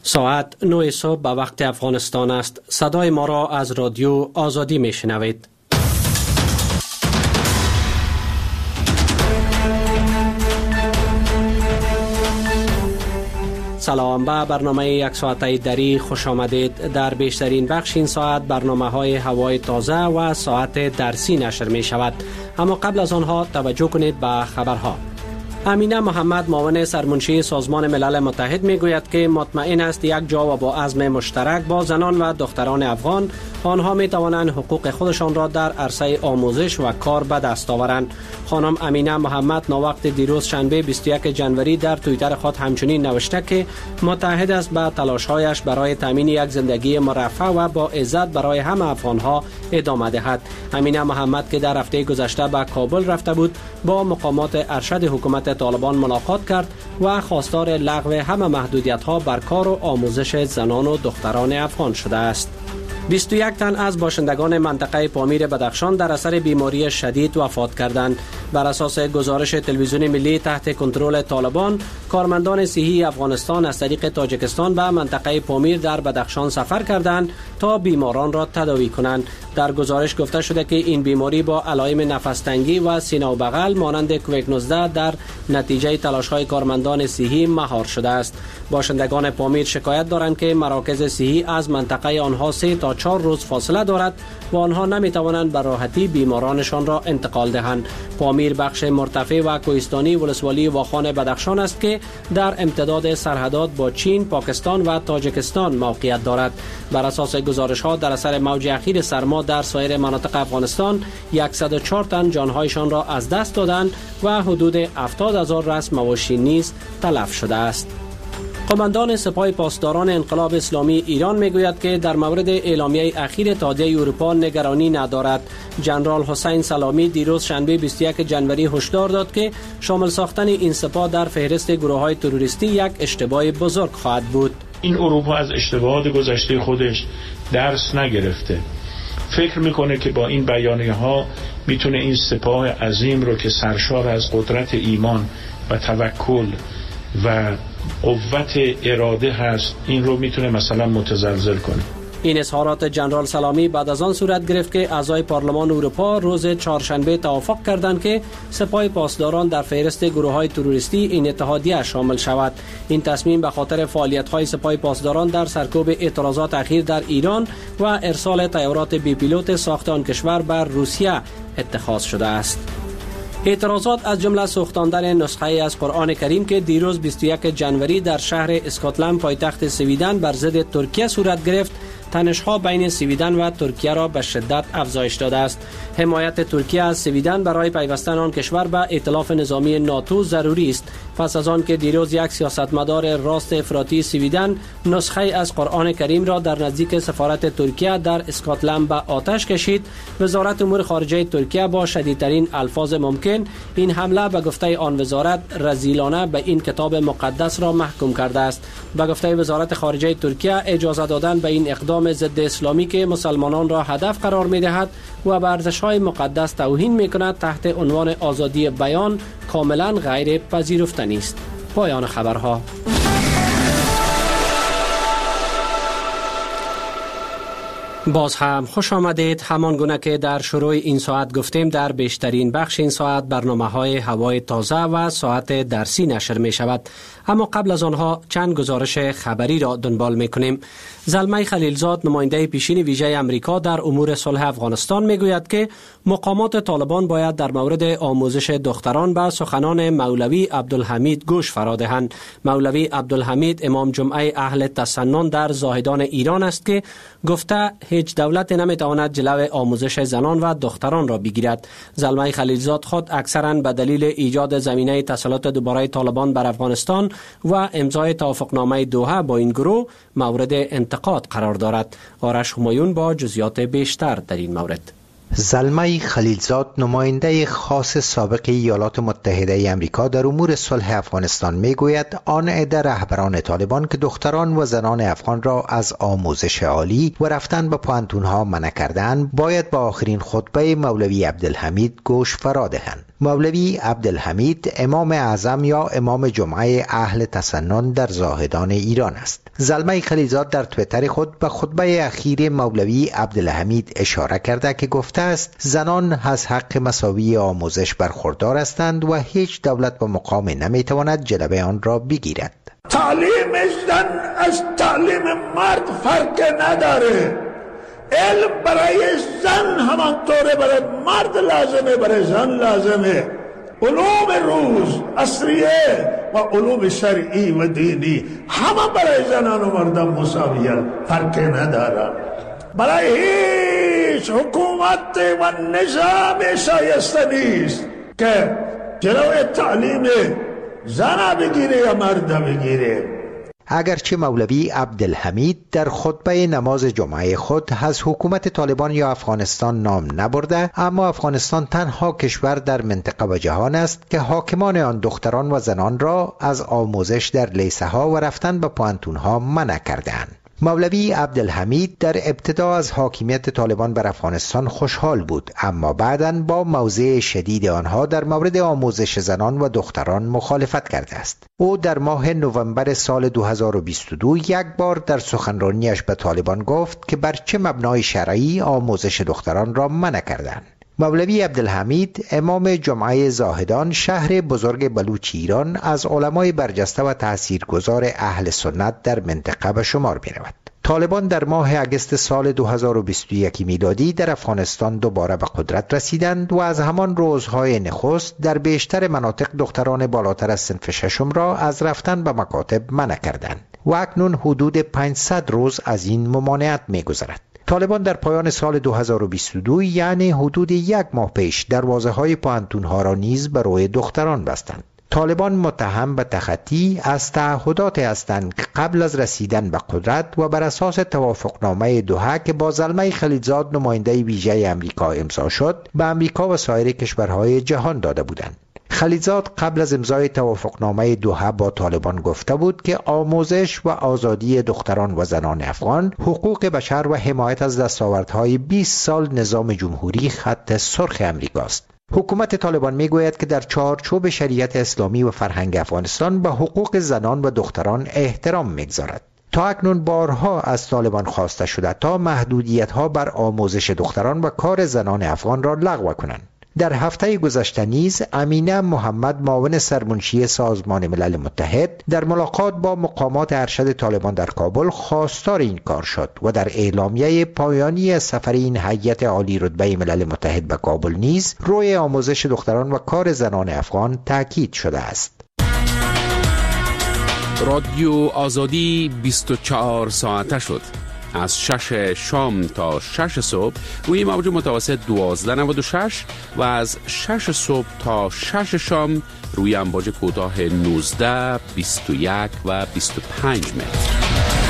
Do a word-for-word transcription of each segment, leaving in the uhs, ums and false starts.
ساعت نه صبح به وقت افغانستان است. صدای ما را از رادیو آزادی می شنوید. سلام، به برنامه یک ساعته دری خوش آمدید. در بیشترین بخش این ساعت برنامه های هوای تازه و ساعت درسی نشر می شود. اما قبل از آنها توجه کنید به خبرها. امینه محمد، معاون سرمنشی سازمان ملل متحد، می گوید که مطمئن است یک جا و با عزم مشترک با زنان و دختران افغان آنها می توانند حقوق خودشان را در عرصه آموزش و کار به دست آورند. خانم امینه محمد ناوقت دیروز شنبه بیست و یک ژانویه در توییتر خود همچنین نوشته که متحد است به تلاش‌هایش برای تامین یک زندگی مرفه و با عزت برای همه افغان‌ها ادامه دهد. امینه محمد که در هفته گذشته به کابل رفته بود، با مقامات ارشد حکومت طالبان ملاقات کرد و خواستار لغو همه محدودیت‌ها بر کار و آموزش زنان و دختران افغان شده است. بیست و یک تن از باشندگان منطقه پامیر بدخشان در اثر بیماری شدید وفات کردند. بر اساس گزارش تلویزیون ملی تحت کنترل طالبان، کارمندان صحی افغانستان از طریق تاجیکستان به منطقه پامیر در بدخشان سفر کردند تا بیماران را تداوی کنند. در گزارش گفته شده که این بیماری با علائم نفس‌تنگی و سینه و بغل مانند کووید نوزده در نتیجه تلاش‌های کارمندان صحی مهار شده است. باشندگان پامیر شکایت دارند که مراکز صحی از منطقه آنها سه تا چهار روز فاصله دارد و آنها نمی‌توانند به راحتی بیمارانشان را انتقال دهند. پامیر بخش مرتفع و کوهستانی ولسوالی واخان بدخشان است که در امتداد سرحدات با چین، پاکستان و تاجیکستان موقعیت دارد. بر اساس گزارش‌ها در اثر موج اخیر سرما در سایر مناطق افغانستان صد و چهار تن جانهایشان را از دست دادند و حدود هفتاد هزار رأس مواشی نیز تلف شده است. قماندان سپاه پاسداران انقلاب اسلامی ایران میگوید که در مورد اعلامیه اخیر اتحادیه اروپا نگرانی ندارد. جنرال حسین سلامی دیروز شنبه بیست و یک ژانویه هشدار داد که شامل ساختن این سپاه در فهرست گروه‌های تروریستی یک اشتباه بزرگ خواهد بود. این اروپا از اشتباهات گذشته خودش درس نگرفته. فکر میکنه که با این بیانیه ها میتونه این سپاه عظیم رو که سرشار از قدرت ایمان و توکل و قوت اراده هست، این رو میتونه مثلا متزلزل کنه. این اظهارات جنرال سلامی بعد از آن صورت گرفت که اعضای پارلمان اروپا روز چهارشنبه توافق کردند که سپاه پاسداران در فهرست گروه‌های تروریستی این اتحادیه شامل شود. این تصمیم به خاطر فعالیت‌های سپاه پاسداران در سرکوب اعتراضات اخیر در ایران و ارسال طیارات بی پیلوت ساخت آن کشور بر روسیه اتخاذ شده است. اعتراضات از جمله سوختاندن نسخه از قرآن کریم که دیروز بیست و یک ژانویه در شهر اسکاتلند پایتخت سویدن بر ضد ترکیه صورت گرفت، تنش‌ها بین سویدن و ترکیه را به شدت افزایش داده است. حمایت ترکیه از سویدن برای پیوستن آن کشور به ائتلاف نظامی ناتو ضروری است. پس از آن که دیروز یک سیاستمدار راست افراطی سویدن نسخه از قرآن کریم را در نزدیک سفارت ترکیه در اسکاتلند به آتش کشید، وزارت امور خارجه ترکیه با شدیدترین الفاظ ممکن این حمله به گفته آن وزارت رذیلانه به این کتاب مقدس را محکوم کرده است. به گفته وزارت خارجه ترکیه، اجازه دادن به این اقدام ضد اسلامی که مسلمانان را هدف قرار می‌دهد و به ارزش‌های مقدس توهین می‌کند تحت عنوان آزادی بیان کاملا غیر پذیرفتنی است. پایان خبرها. باز هم خوش آمدید. همان گونه که در شروع این ساعت گفتیم، در بیشترین بخش این ساعت برنامه‌های هوای تازه و ساعت درسی نشر می شود. اما قبل از آنها چند گزارش خبری را دنبال می کنیم. زلمه خلیلزاد، نماینده پیشین ویژه امریکا در امور صلح افغانستان، می گوید که مقامات طالبان باید در مورد آموزش دختران به سخنان مولوی عبدالحمید گوش فرا دهند. مولوی عبدالحمید امام جمعه اهل تسنن در زاهدان ایران است که گفته هیچ دولت نمیتواند جلو آموزش زنان و دختران را بگیرد. زلمه خلیلزاد خود اکثرا به دلیل ایجاد زمینه تسلط دوباره طالبان بر افغانستان و امضای توافقنامه دوحه با این گروه مورد انتقاد قرار دارد. آرش همایون با جزئیات بیشتر در این مورد. زلمه خلیلزاد، نماینده خاص سابق ایالات متحده آمریکا در امور صلح افغانستان، میگوید آن عده رهبران طالبان که دختران و زنان افغان را از آموزش عالی و رفتن به پوهنتون‌ها منع کردند، باید با آخرین خطبه مولوی عبدالحمید گوش فرا دهند. مولوی عبدالحمید امام اعظم یا امام جمعه اهل تسنن در زاهدان ایران است. زلمه خلیلزاد در تویتر خود به خطبه اخیر مولوی عبدالحمید اشاره کرده که گفته است زنان از حق مساوی آموزش برخوردار هستند و هیچ دولت و مقام نمیتواند جلوه آن را بگیرد. تعلیم زن از تعلیم مرد فرق نداره. علم برای زن همانطوره برای مرد لازمه، برای زن لازمه. علوم روز عصریه و علوم شرعی و دینی همه برای زنان و مردم مساویه، فرق نداره. برای هیچ حکومت و نظام شایسته نیست که جلوی تعلیم زن بگیره یا مرد بگیره. اگرچه مولوی عبدالحمید در خطبه نماز جمعه خود از حکومت طالبان یا افغانستان نام نبرده، اما افغانستان تنها کشور در منطقه و جهان است که حاکمان آن دختران و زنان را از آموزش در لیسه ها و رفتن به پوانتون ها منع کردند. مولوی عبدالحمید در ابتدا از حاکمیت طالبان بر افغانستان خوشحال بود، اما بعداً با موضع شدید آنها در مورد آموزش زنان و دختران مخالفت کرده است. او در ماه نوامبر سال دو هزار و بیست و دو یک بار در سخنرانیش به طالبان گفت که بر چه مبنای شرعی آموزش دختران را منع کردند. مولوی عبدالحمید امام جمعه زاهدان شهر بزرگ بلوچ ایران از علمای برجسته و تاثیرگذار اهل سنت در منطقه به شمار می رود. طالبان در ماه اگست سال دو هزار و بیست و یک میلادی در افغانستان دوباره به قدرت رسیدند و از همان روزهای نخست در بیشتر مناطق دختران بالاتر از صنف ششم را از رفتن به مکاتب منع کردند و اکنون حدود پانصد روز از این ممانعت می گذرد. طالبان در پایان سال دو هزار و بیست و دو یعنی حدود یک ماه پیش دروازه های پوانتون ها را نیز به روی دختران بستند. طالبان متهم به تخطی از تعهدات هستند که قبل از رسیدن به قدرت و بر اساس توافقنامه دوحه که با زلمه خلیلزاد نماینده ویژه امریکا امضا شد به امریکا و سایر کشورهای جهان داده بودند. خلیلزاد قبل از امضای توافقنامه دوحه با طالبان گفته بود که آموزش و آزادی دختران و زنان افغان، حقوق بشر و حمایت از دستاوردهای بیست سال نظام جمهوری خط سرخ امریکاست. حکومت طالبان میگوید که در چارچوب شریعت اسلامی و فرهنگ افغانستان به حقوق زنان و دختران احترام میگذارد. تا اکنون بارها از طالبان خواسته شده تا محدودیت‌ها بر آموزش دختران و کار زنان افغان را لغو کنند. در هفته گذشته نیز امینه محمد معاون سرمنشی سازمان ملل متحد در ملاقات با مقامات ارشد طالبان در کابل خواستار این کار شد و در اعلامیه پایانی سفر این هیئت عالی رتبه ملل متحد به کابل نیز روی آموزش دختران و کار زنان افغان تاکید شده است. رادیو آزادی بیست و چهار ساعته شد. از شش شام تا شش صبح روی موج متوسط دوازده نود و شش و از شش صبح تا شش شام روی امواج کوتاه نوزده، بیست و یک و بیست و پنج متر.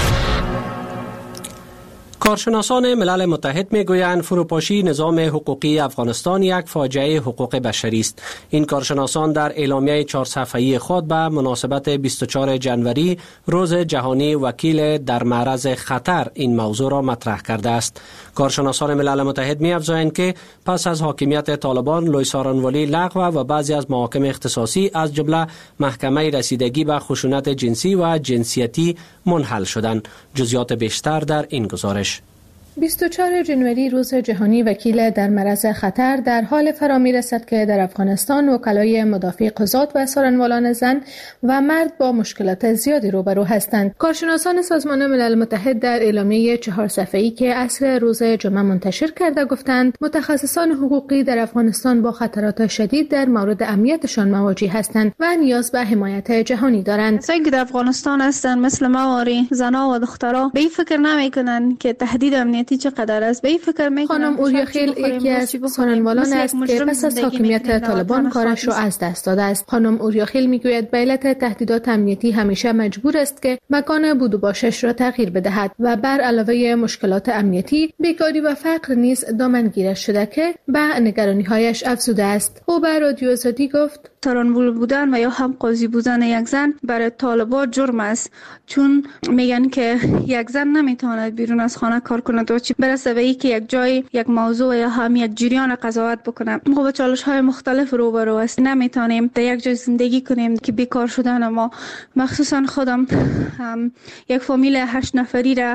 کارشناسان ملل متحد میگویند فروپاشی نظام حقوقی افغانستان یک فاجعه حقوق بشری است. این کارشناسان در اعلامیه چهار صفحه‌ای خود به مناسبت بیست و چهارم ژانویه روز جهانی وکیل در معرض خطر این موضوع را مطرح کرده است. کارشناسان ملل متحد می‌افزایند که پس از حاکمیت طالبان لوی سارنوالی لغو و بعضی از محاکم اختصاصی از جمله محکمه رسیدگی به خشونت جنسی و جنسیتی منحل شدند. جزئیات بیشتر در این گزارش. بیست و چهارم ژانویه روز جهانی وکیل در معرض خطر در حال فرا می‌رسد که در افغانستان وکلای مدافع قضات و سارنوالان زن و مرد با مشکلات زیادی روبرو هستند. کارشناسان سازمان ملل متحد در اعلامیه چهار صفحه‌ای که عصر روز جمعه منتشر کرده گفتند متخصصان حقوقی در افغانستان با خطرات شدید در مورد امنیتشان مواجه هستند و نیاز به حمایت جهانی دارند. کسایی که در افغانستان هستند مثل مواری، زنها و دخترها به این فکر نمی‌کنند که تهدید امنیتی چقدر است. به این فکر میکنم خانم اوریاخیل یکی از سارنوالان است که پس از حاکمیت طالبان کارش را از دست داده است. خانم اوریاخیل میگوید به علت تهدیدات امنیتی همیشه مجبور است که مکان بود و باشش را تغییر بدهد و بر علاوه مشکلات امنیتی بیکاری و فقر نیز دامنگیرش شده که به نگرانی‌هایش افزوده است. او به رادیو آزادی گفت سارنوال بودن و یا هم قاضی بودن یک زن برای طالبان جرم است، چون میگن که یک زن نمیتواند بیرون از خانه کار کند و چی برسه به اینکه یک جای یک موضوع یا هم یک جریان قضاوت بکنه. ما با چالش های مختلف روبرو هستیم، نمیتونیم در یک جای زندگی کنیم که بیکار شدن ما، مخصوصا خودم یک فامیل هشت نفری را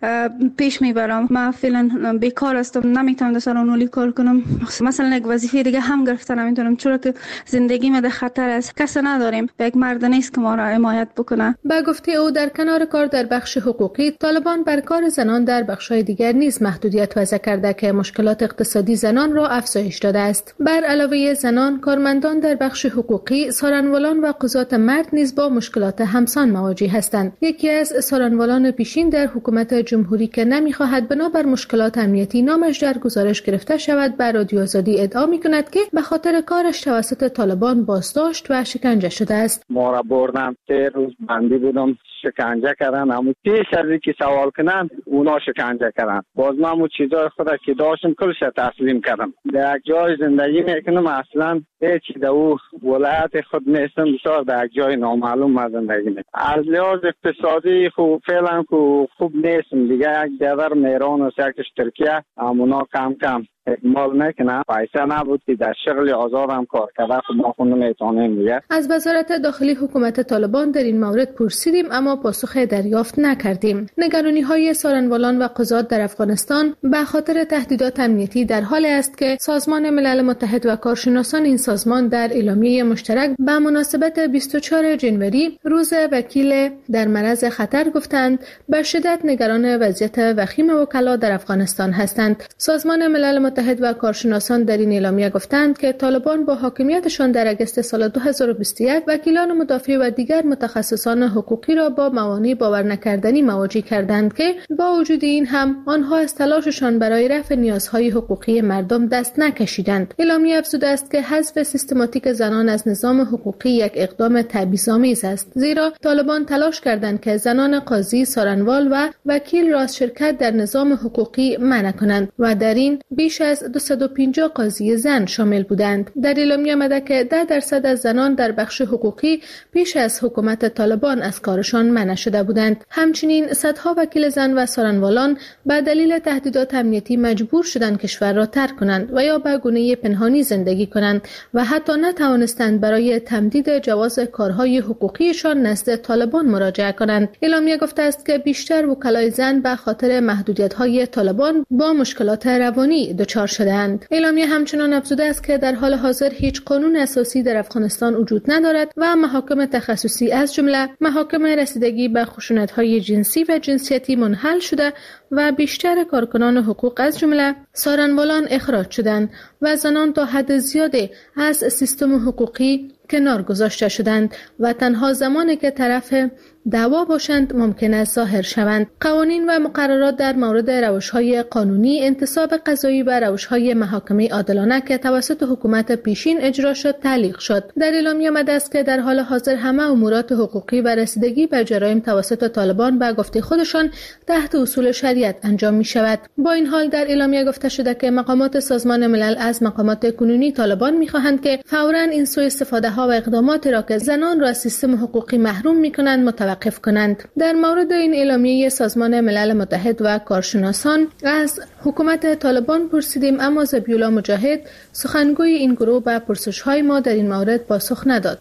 پیش میبرم. من فعلا بیکار هستم، نمیتونم در سارنوالی کار کنم. مثلا یک وظیفه دیگه هم گرفتن نمیتونم، چون که زندگی ما در خطر است. کس نداریم، یک مرد نیست که ما را حمایت بکنه. با گفته او در کنار کار در بخش حقوقی، طالبان بر کار زنان در بخش‌های دیگر نیز محدودیت وضع کرده که مشکلات اقتصادی زنان را افزایش داده است. بر علاوه زنان، کارمندان در بخش حقوقی، سارنوالان و قضات مرد نیز با مشکلات همسان مواجه هستند. یکی از سارنوالان پیشین در حکومت جمهوری که نمی‌خواهد بنابر مشکلات امنیتی نامش در گزارش گرفته شود، بر رادیو آزادی ادعا می‌کند که به خاطر کارش توسط طالبان بازداشت و شکنجه شده است. ما را بردن، سه روز بندی بودم، شکنجه کردن. اما پیش از اینکه سوال کنند اونا شکنجه کردن. باز من اون چیزای خود که داشتم کلش تسلیم کردم. در یک جای زندگی میکنم، اصلا هیچ در او ولایت خود نیستم، بسیار در یک جای نامعلوم من زندگی میکنم. از لحاظ اقتصادی خوب فعلا خوب نیستم دیگه. یک دیگر میران و سکش ترکیه امونا کم کم اکمال نکنه. پیسه نبود که در شغل آزاد هم کار کرده، خود ما خود نمیتونیم دیگه. از وزارت داخلی حکومت طالبان در این مورد پرسیدیم اما پاسخ دریافت نکردیم. نگرانی های سارنوالان و قضات در افغانستان به خاطر تهدیدات امنیتی در حالی است که سازمان ملل متحد و کارشناسان این سازمان در اعلامیه مشترک به مناسبت بیست و چهارم ژانویه روز وکیل در معرض خطر گفتند به شدت نگران وضعیت وخیم وکلا در افغانستان هستند. سازمان ملل متحد و کارشناسان در این اعلامیه گفتند که طالبان با حاکمیتشان در اگست سال دو هزار و بیست و یک وکیلان مدافع و دیگر متخصصان حقوقی را با موانع باور نکردنی مواجه کردند که با وجود این هم آنها از تلاششان برای رفع نیازهای حقوقی مردم دست نکشیدند. اعلامیه افزوده است که حذف سیستماتیک زنان از نظام حقوقی یک اقدام تبعیض‌آمیز است، زیرا طالبان تلاش کردند که زنان قاضی، سارنوال و وکیل را از شرکت در نظام حقوقی منع کنند و در این بیش از دویست و پنجاه قاضی زن شامل بودند. در اعلامیه آمده که ده درصد از زنان در بخش حقوقی پیش از حکومت طالبان از کارشان منع شده بودند. همچنین صدها وکیل زن و سارنوالان به دلیل تهدیدات امنیتی مجبور شدند کشور را ترک کنند و یا به گونه پنهانی زندگی کنند و حتی نتوانستند برای تمدید جواز کارهای حقوقیشان نزد طالبان مراجعه کنند. اعلامیه گفته است که بیشتر وکلای زن به خاطر محدودیت‌های طالبان با مشکلات روانی دچار شدند. اعلامیه همچنان افزوده است که در حال حاضر هیچ قانون اساسی در افغانستان وجود ندارد و محاکم تخصصی از جمله محاکم رسیدگی به خشونت‌های جنسی و جنسیتی منحل شده و بیشتر کارکنان حقوق از جمله سارنوالان اخراج شدند و زنان تا حد زیادی از سیستم حقوقی کنار گذاشته شدند و تنها زمانی که طرف دعوا باشند ممکن است ظاهر شوند. قوانین و مقررات در مورد روش‌های قانونی، انتصاب قضایی و روش‌های محاکمه عادلانه که توسط حکومت پیشین اجرا شد تعلیق شد. در اعلامیه آمده است که در حال حاضر همه امورات حقوقی و رسیدگی به جرایم توسط طالبان به گفته خودشان تحت اصول شریعت انجام می شود. با این حال در اعلامیه گفته شده که مقامات سازمان ملل از مقامات کنونی طالبان می خواهند که فوراً این سوء استفاده ها و اقدامات را که زنان را از سیستم حقوقی محروم می کنند متوقف کنند. در مورد این اعلامیه سازمان ملل متحد و کارشناسان از حکومت طالبان پرسیدیم اما ذبیح‌الله مجاهد سخنگوی این گروه به پرسش‌های ما در این مورد پاسخ نداد.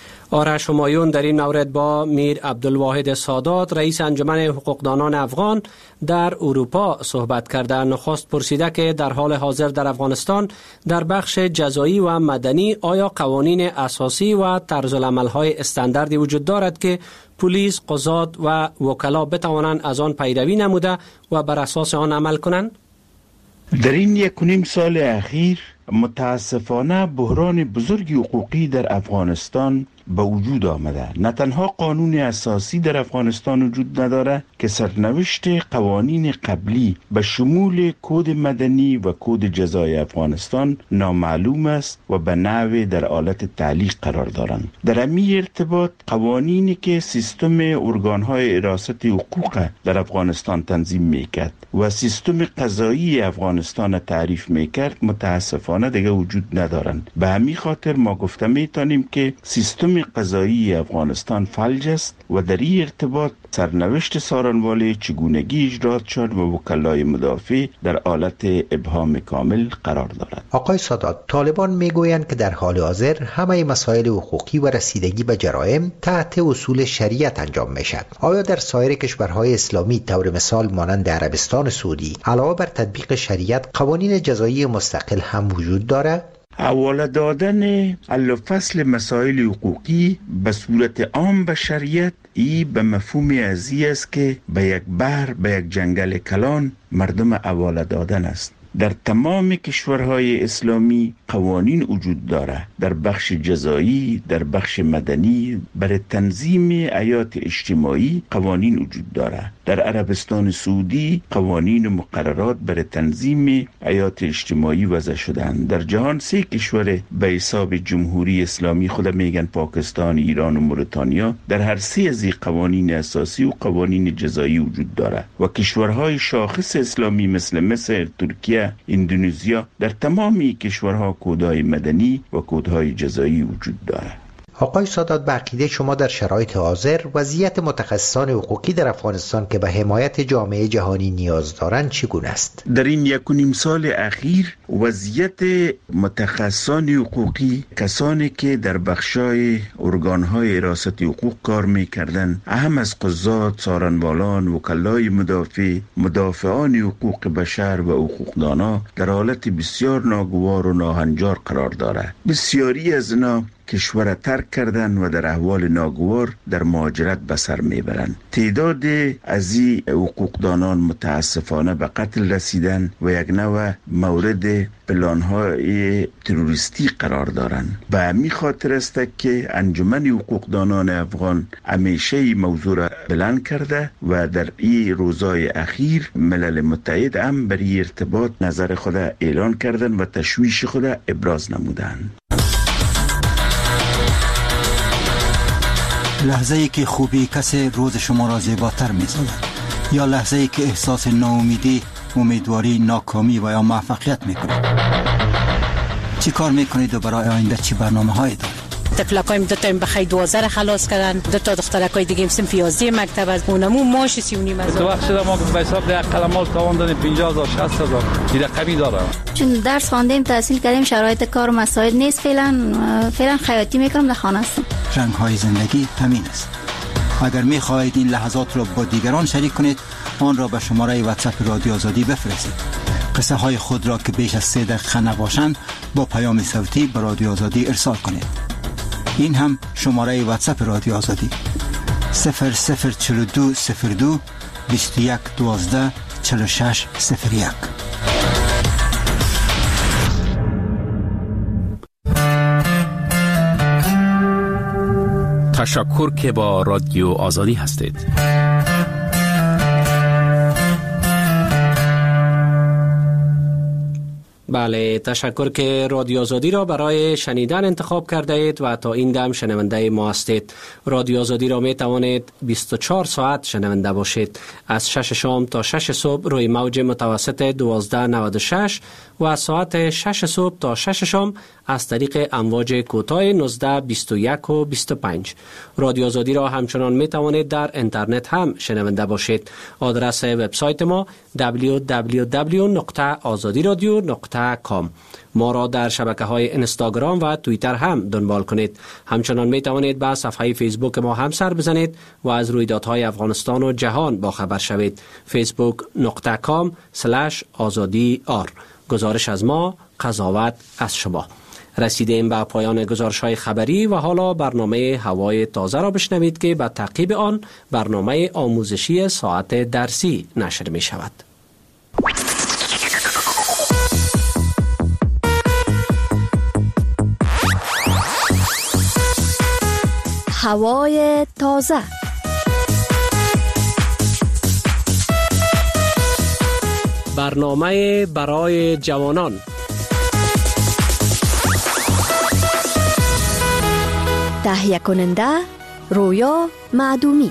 آرش همایون در این مورد با میر عبدالواحد سادات رئیس انجمن حقوقدانان افغان در اروپا صحبت کرده. نخست پرسیده که در حال حاضر در افغانستان در بخش جزایی و مدنی آیا قوانین اساسی و طرزالعمل‌های استانداردی وجود دارد که پلیس، قضات و وکلا بتوانند از آن پیروی نموده و بر اساس آن عمل کنند؟ در این یک و نیم سال اخیر متاسفانه بحران بزرگی حقوقی در افغانستان به وجود آمده. نه تنها قانون اساسی در افغانستان وجود نداره که سرنوشت قوانین قبلی به شمول کد مدنی و کد جزای افغانستان نامعلوم است و به نحو در حالت تعلیق قرار دارند. در همین ارتباط قوانینی که سیستم ارگانهای حراست حقوق در افغانستان تنظیم میکرد و سیستم قضایی افغانستان تعریف میکرد متاسفانه متاسفانه دیگه وجود ندارند. به همین خاطر ما گفته میتونیم که سیستم قضایی افغانستان فلج است و در این ارتباط سرنوشت سارنواله چگونگی اجرات شد و وکلای مدافع در حالت ابهام کامل قرار دارد. آقای سادات، طالبان میگویند که در حال حاضر همه مسائل حقوقی و رسیدگی به جرایم تحت اصول شریعت انجام میشد. آیا در سایر کشورهای اسلامی طور مثال مانند عربستان سعودی علاوه بر تطبیق شریعت قوانین جزایی مستقل هم وجود دارد؟ حواله دادن حل و فصل مسائل حقوقی به صورت عام به شریعت ای به مفهوم ازی است که به یک بحر، به یک جنگل کلان مردم حواله دادن است. در تمام کشورهای اسلامی قوانین وجود دارد، در بخش جزایی، در بخش مدنی، برای تنظیم حیات اجتماعی قوانین وجود دارد. در عربستان سعودی قوانین و مقررات برای تنظیم حیات اجتماعی وضع شدند. در جهان سه کشور به حساب جمهوری اسلامی خود میگن پاکستان، ایران و موريتانیا، در هر سه از این قوانین اساسی و قوانین جزایی وجود دارد و کشورهای شاخص اسلامی مثل مصر، ترکیه، اندونزیا، در تمامی کشورها کودهای مدنی و کودهای جزایی وجود دارد. آقای سادات، به عقیده شما در شرایط حاضر وضعیت متخصصان حقوقی در افغانستان که به حمایت جامعه جهانی نیاز دارند چگونه است؟ در این یک و نیم سال اخیر وضعیت متخصصان حقوقی، کسانی که در بخشای ارگانهای حراست حقوق کار میکردن، اهم از قضات، سارنوالان، وکلای مدافع، مدافعان حقوق بشر و حقوقدانا در حالت بسیار ناگوار و ناهنجار قرار دارد. بسیاری از اینا کشور ترک کردن و در احوال ناگوار در مهاجرت به سر میبرند. تعداد از این حقوقدانان متاسفانه به قتل رسیدن و یک نوع مورد پلان‌های تروریستی قرار دارند. به همین خاطر است که انجمن حقوقدانان افغان همیشه این موضوع را بلند کرده و در این روزهای اخیر ملل متحد هم بر این ارتباط نظر خود اعلان کردن و تشویش خود ابراز نمودند. لحظه ای که خوبی کسی روز شما را زیباتر می سازد یا لحظه ای که احساس ناامیدی، امیدواری، ناکامی و یا موفقیت می کنید. چی کار می کنید و برای آینده چی برنامه هایی دارید؟ تفلکایم دو تا بخی دوازده را خلاص کردن، دو تا دخترکای دیگه هم سنف یازده مکتب از اونمو ماش سی و نیم هزار. تو وقت شده ما به حساب ده قلمال تواندن پنجاه هزار شصت هزار این رقمی داره. چون درس خواندیم، تحصیل کردیم، شرایط کار و مسائل نیست، فعلا فعلا خیاطی میکنم، در خانه هستم. رنگ های زندگی همین است. اگر می خواهید این لحظات را با دیگران شریک کنید، آن را به شماره واتساپ رادیو آزادی بفرستید. قصه های خود را که بیش از سه دقیقه نباشند با پیام صوتی به رادیو آزادی ارسال کنید. این هم شماره واتساپ رادیو آزادی صفر صفر چهل و دو صفر دو بیست و یک دوازده چهل و شش صفر یک. تشکر که با رادیو آزادی هستید. بله، تشکر که رادیو آزادی را برای شنیدن انتخاب کرده اید و تا این دم شنونده ما هستید. رادیو آزادی را می توانید بیست و چهار ساعت شنونده باشید. از شش شام تا شش صبح روی موج متوسط دوازده نود و شش و از ساعت شش صبح تا شش شام از طریق امواج کوتاه نوزده بیست و یک و بیست و پنج. رادیو آزادی را همچنان می توانید در اینترنت هم شنونده باشید. آدرس وبسایت ما دبلیو دبلیو دبلیو نقطه آزادی رادیو نقطه کام. ما را در شبکه‌های اینستاگرام و توییتر هم دنبال کنید. همچنان می توانید به صفحه فیسبوک ما هم سر بزنید و از رویدادهای افغانستان و جهان با خبر شوید. فیسبوک نقطه کام سلش آزادی آر. گزارش از ما، قضاوت از شما. رسیدیم به پایان گزارش‌های خبری و حالا برنامه هوای تازه را بشنوید که به تعقیب آن برنامه آموزشی ساعت درسی نشر می شود. هوای تازه. برنامه برای جوانان. تهیه کننده رویا معدومی.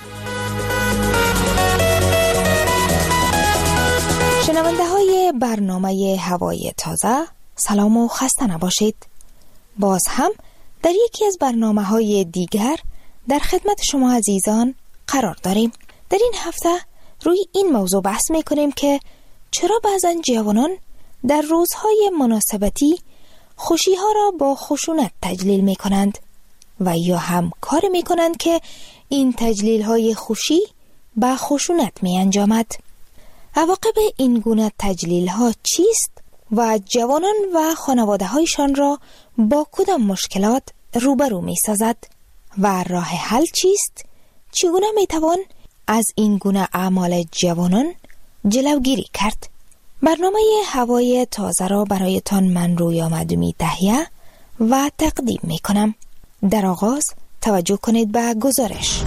شنونده های برنامه هوای تازه، سلام و خسته نباشید. باز هم در یکی از برنامه‌های دیگر در خدمت شما عزیزان قرار داریم. در این هفته روی این موضوع بحث می‌کنیم که چرا بعضن جوانان در روزهای مناسبتی خوشی‌ها را با خشونت تجلیل می‌کنند و یا هم کار می‌کنند که این تجلیل‌های خوشی با خشونت می‌انجامد. عواقب این گونه تجلیل‌ها چیست و جوانان و خانواده‌هایشان را با کدام مشکلات روبرو می‌سازد و راه حل چیست؟ چگونه می‌توان از این گونه اعمال جوانان جلوگیری کرد؟ برنامه هوای تازه را برایتان من رویا معدومی تهیه و تقدیم می‌کنم. در آغاز توجه کنید به گزارش.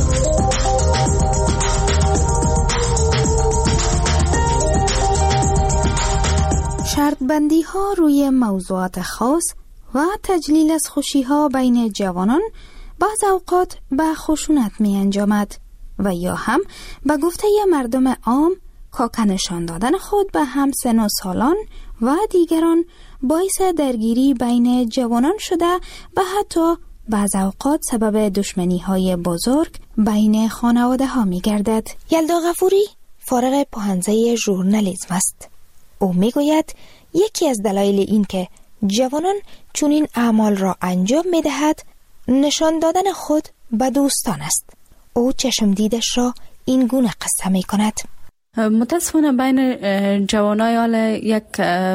شرط بندی ها روی موضوعات خاص و تجلیل از خوشی ها بین جوانان بعض اوقات به خشونت می انجامد و یا هم به گفته مردم عام کاکا نشان دادن خود به هم سن و سالان و دیگران باعث درگیری بین جوانان شده و حتی بعض اوقات سبب دشمنی های بزرگ بین خانواده ها می گردد. یلدا غفوری فارغ پوهنځی ژورنالیسم است. او می گوید یکی از دلایل این که جوانان چنین اعمال را انجام می دهد نشان دادن خود به دوستان است. او چشم دیدش را این گونه قصه می کند. متاسفانه بین جوانای حال یک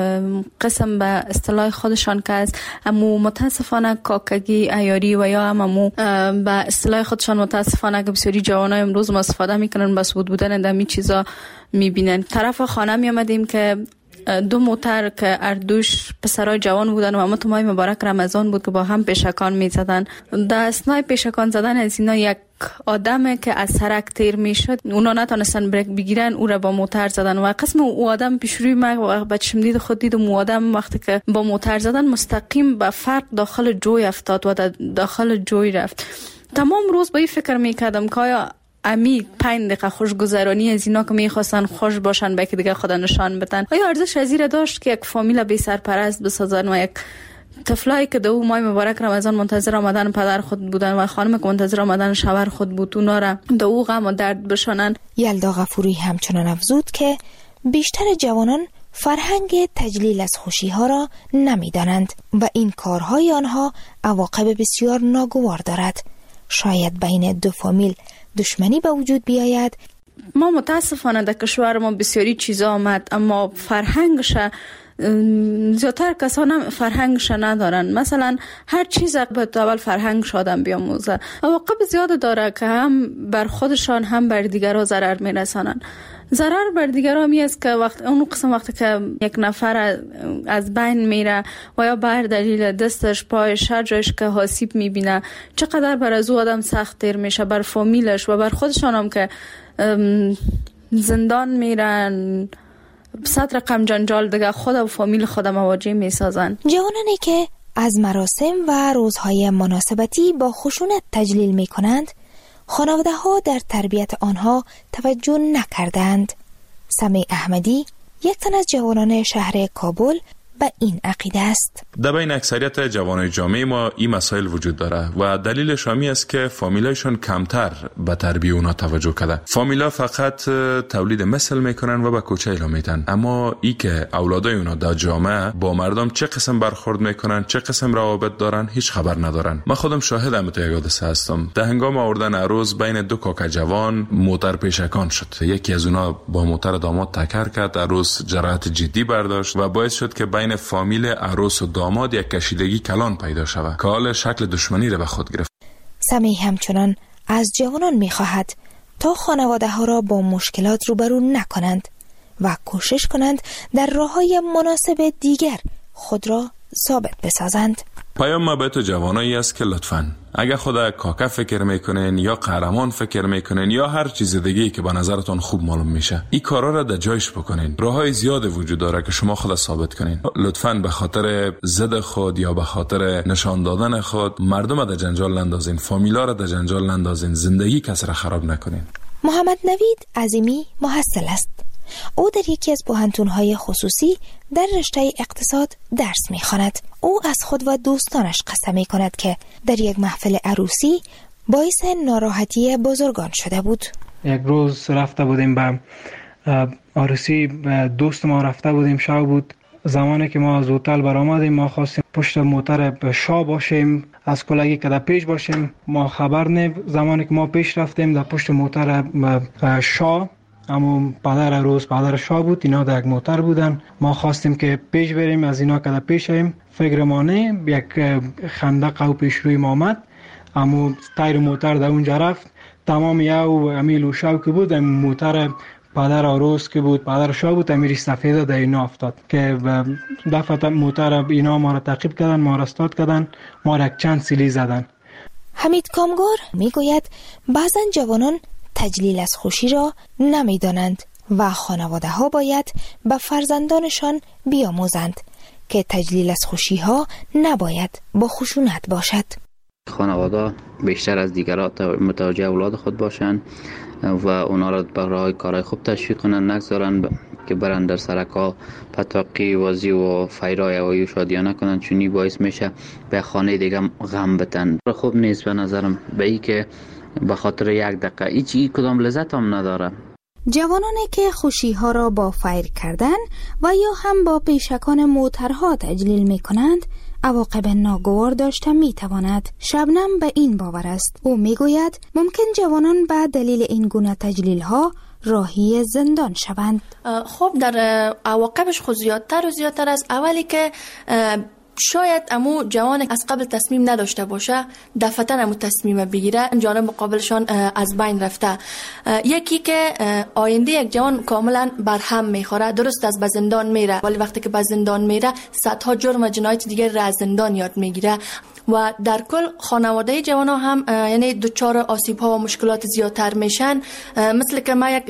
قسم به اصطلاح خودشان که است، امو متاسفانه کاکگی عیاری و یا هم امو به اصطلاح خودشان متاسفانه که بسیاری جوانای امروز ما استفاده میکنن بس بود بودن دمی چیزا میبینن. طرف خانه میامدیم که دو موتر که اردوش پسرای جوان بودن و امت ماه مبارک رمضان بود که با هم پیشکان میزدن. در اثنای پیشکان زدن از اینا یک آدم که از سرک تیر میشد، اونا نتونستن بریک بگیرن، او را با موتر زدن و قسم او آدم پیش روی ما بچم دید خود دید و آدم وقتی که با موتر زدن مستقیم به فرق داخل جوی افتاد و داخل جوی رفت. تمام روز با این فکر میکردم که آیا امی پنج دقیقه خوشگذرانی از اینا که میخواستن خوش باشن به که دیگه خدا نشان بدن، آیا ارزش از این داشت که یک فامیل بی سرپرست بسازن و یک طفلایی که دو ماه مبارک رمضان منتظر آمدن پدر خود بودن و خانم که منتظر آمدن شوهر خود بود اونا را دو غم و درد بشانن؟ یلدا غفوری همچنان افزود که بیشتر جوانان فرهنگ تجلیل از خوشی ها را نمیدانند و این کارهای آنها عواقب بسیار ناگوار دارد. شاید بین دو فامیل دشمنی به وجود بیاید. ما متاسفانه در کشور ما بسیاری چیزا آمد اما فرهنگش زیادتر کسان فرهنگش ندارن. مثلا هر چیز به اول فرهنگش آدم بیاموزه. عواقب زیاد داره که هم بر خودشان هم بر دیگران ضرر میرسانن. ضرر بر دیگران می است که وقت اون قسم وقتی که یک نفر از بین میره و یا بر دلیل دستش پایش هر جایش که آسیب میبینه چقدر بر از او آدم سخت تیر میشه، بر فامیلش و بر خودشان هم که زندان میرن، صد رقم جنجال دیگه خود و فامیل خود مواجه میسازن. جوانانی که از مراسم و روزهای مناسبتی با خشونت تجلیل میکنند خانواده ها در تربیت آنها توجه نکردند. سمی احمدی یک تن از جوانان شهر کابل به این عقیده است. در بین اکثریت جوانای جامعه ما این مسائل وجود داره و دلیلش همی است که فامیلایشون کمتر به تربیت اونا توجه کرده. فامیلا فقط تولید مثل میکنن و به کوچه اعلام میدن، اما ای که اولادای اونا در جامعه با مردم چه قسم برخورد میکنن، چه قسم روابط دارن هیچ خبر ندارن. من خودم شاهدم تو یک حادثه هستم. در هنگام آوردن عروس بین دو کاکا جوان موتر پیشکان شد. یکی از اونا با موتر داماد تکر کرد، عروس جراحت جدی برداشت و باعث شد که بین فامیل عروس و داماد یک کشیدگی کلان پیدا شود که حال شکل دشمنی را به خود گرفت. سمی همچنان از جوانان می‌خواهد تا خانواده ها را با مشکلات روبرو نکنند و کوشش کنند در راه‌های مناسب دیگر خود را ثابت بسازند. پیام ما به تو جوانایی است که لطفاً اگر خدا کاکا فکر میکنین یا قهرمان فکر میکنین یا هر چیز دیگه‌ای که به نظرتون خوب معلوم میشه، این کارا را در جایش بکنین. راههای زیاد وجود داره که شما خود ثابت کنین. لطفاً به خاطر ضد خود یا به خاطر نشان دادن خود مردم را در جنجال نندازین، فامیلا را در جنجال نندازین، زندگی کس را خراب نکنین. محمد نوید عظیمی محصل است. او در یکی از پوهنتون‌های خصوصی در رشته اقتصاد درس می‌خواند. او از خود و دوستانش قسم می‌کند که در یک محفل عروسی باعث ناراحتی بزرگان شده بود. یک روز رفته بودیم به عروسی دوست ما، رفته بودیم شب بود. زمانی که ما از هتل برآمدیم ما خواستیم پشت موتر شاه باشیم، از کلگی که در پیش باشیم. ما خبر نه، زمانی که ما پیش رفتیم در پشت موتر شاه، اما پدر روز پدر شاه بود، اینا در یک موتر بودن. ما خواستیم که پیش بریم، از اینا که در پیش ایم فکر ما نه، یک خندق او پیش روی ما آمد، اما تایر موتر در اونجا رفت. تمام یو امیل و شو که بود موتر پدر آروز که بود، پدر شاه بود، امیری سفیده در اینا افتاد که دفعه موتر اینا ما را تعقیب کردن، ما را استاد کردن، ما را یک چند سیلی زدن. حمید کامگار میگوید بعضا جوانان تجلیل از خوشی را نمیدانند و خانواده ها باید به فرزندانشان بیاموزند که تجلیل از خوشی ها نباید با خشونت باشد. خانواده بیشتر از دیگران متوجه اولاد خود باشند و اونا را برای کارهای خوب تشویق کنند، نگذارند که برن در سرکا پتاقی وازی و فیرای و شادیانه کنند، چونی باعث میشه به خانه دیگه غم بتن. خوب نیست به نظرم، به ای که به خاطر یک دقیقه هیچ کدام لذت هم نداره. جوانانی که خوشی ها را با فیر کردن و یا هم با پیشکان موترها تجلیل می کنند عواقب ناگوار داشته می تواند. شبنم به این باور است. او می گوید ممکن جوانان به دلیل این گونه تجلیل ها راهی زندان شوند. خب در عواقبش خود زیادتر و زیادتر است. اولی که شاید امو جوان از قبل تصمیم نداشته باشه، دفعتاً امو تصمیم بگیره، جانب مقابلشان از بین رفته. یکی که آینده یک جوان کاملا برهم میخوره، درست از به زندان میره، ولی وقتی که به زندان میره صدها جرم و جنایت دیگر را از زندان یاد میگیره و در کل خانواده جوان ها هم یعنی دچار آسیب ها و مشکلات زیادتر میشن. مثل که ما یک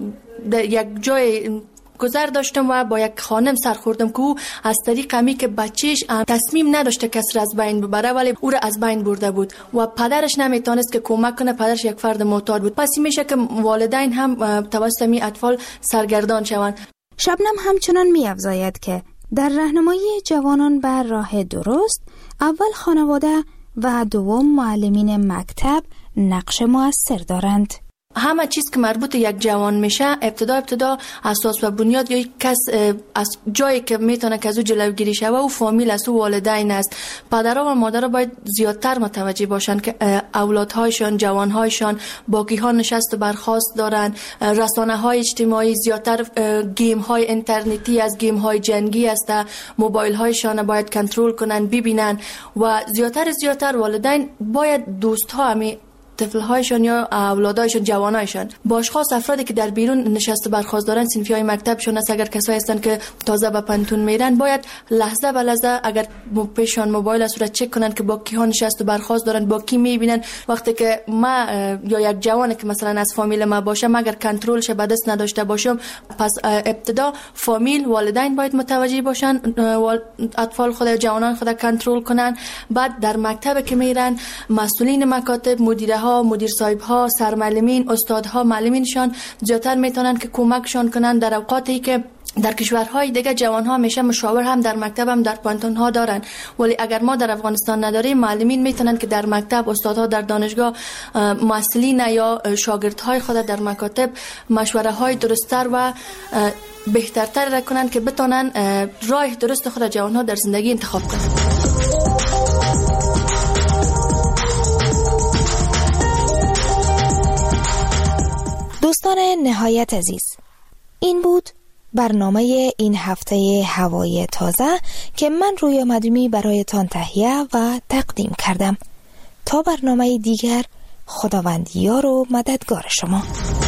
یک جای گذر داشتم و با یک خانم سر خوردم که او از طریق امی که بچهش تصمیم نداشته کس را از بین ببره ولی او را از بین برده بود و پدرش نمیتونست که کمک کنه، پدرش یک فرد معتاد بود. پس میشه که والدین هم توسط می اطفال سرگردان شوند. شبنم همچنان می‌افزاید که در راهنمایی جوانان بر راه درست اول خانواده و دوم معلمین مکتب نقش مؤثر دارند. همه چیز که مربوط یک جوان میشه ابتدا ابتدا اساس و بنیاد یا کس از جایی که میتونه که از او جلوگیری شوه و فامیل است و والدین است. پدرها و مادرها باید زیادتر متوجه باشن که اولادهایشان، جوانهایشان با کیها نشست و برخاست دارن. رسانه های اجتماعی زیادتر، گیم های اینترنتی از گیم های جنگی است، موبایل هایشان باید کنترل کنن ببینن و زیادتر زیادتر والدین باید دوست ها همی طفل‌هایشان یا اولادایشان، جوانایشان با اشخاص افرادی که در بیرون نشست برخاست دارن، صنفی‌های مکتبشون است، اگر کسایی هستن که تازه به پنتون میرن باید لحظه به لحظه اگر پیشان موبایل است را چک کنن که با کیها نشست برخاست دارن، با کی میبینن. وقتی که ما یا یک جوانی که مثلا از فامیل ما باشه اگر کنترل شه به دست نداشته باشم، پس ابتدا فامیل، والدین باید متوجه باشن، اطفال خود، جوانان خود کنترل کنن. بعد در مکتب که میرن مسئولین مکاتب، مدیرها، مدیر صاحب ها، سرمعلمین، استادها، معلمینشان زیادتر میتونن که کمکشان کنن در اوقاتی که در کشورهای دیگه جوان ها میشه مشاور هم در مکتب هم در پانتون ها دارن، ولی اگر ما در افغانستان نداریم معلمین میتونن که در مکتب، استادها در دانشگاه، مسئولین یا شاگردهای خود در مکاتب مشوره های درست‌تر و بهترتر را کنن که بتونن راه درست خود جوان ها در زندگی انتخاب کنن. دوستان نهایت عزیز، این بود برنامه این هفته هوای تازه که من رویا مدومی برایتان تهیه و تقدیم کردم. تا برنامه دیگر، خداوند یار و مددگار شما.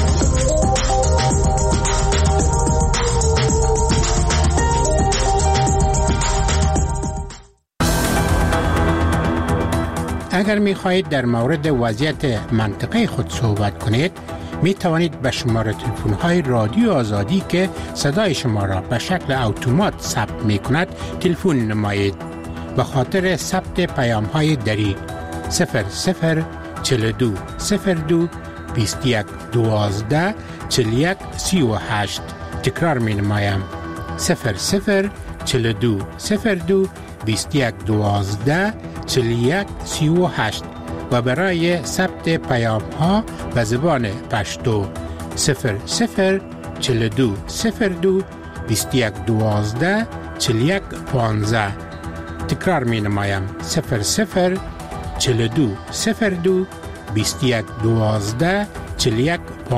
اگر می خواهید در مورد وضعیت منطقه خود صحبت کنید، می توانید به شماره تلفن های رادیو آزادی که صدای شما را به شکل اتومات ثبت می کند تلفن نمایید. به خاطر ثبت پیام های دری صفر صفر چهل و دو صفر دو بیست و یک دوازده چهل و یک سی و هشت تکرار می نمایم. صفر صفر چل دو صفر دو بیست یک دوازده چل یک سی و هشت و برای ثبت پیام ها به زبان پشتو صفر صفر چل دو صفر دو بیست یک دوازده چل یک پانزده. تکرار می نمایم. صفر صفر چل دو صفر دو بیست یک دوازده چل یک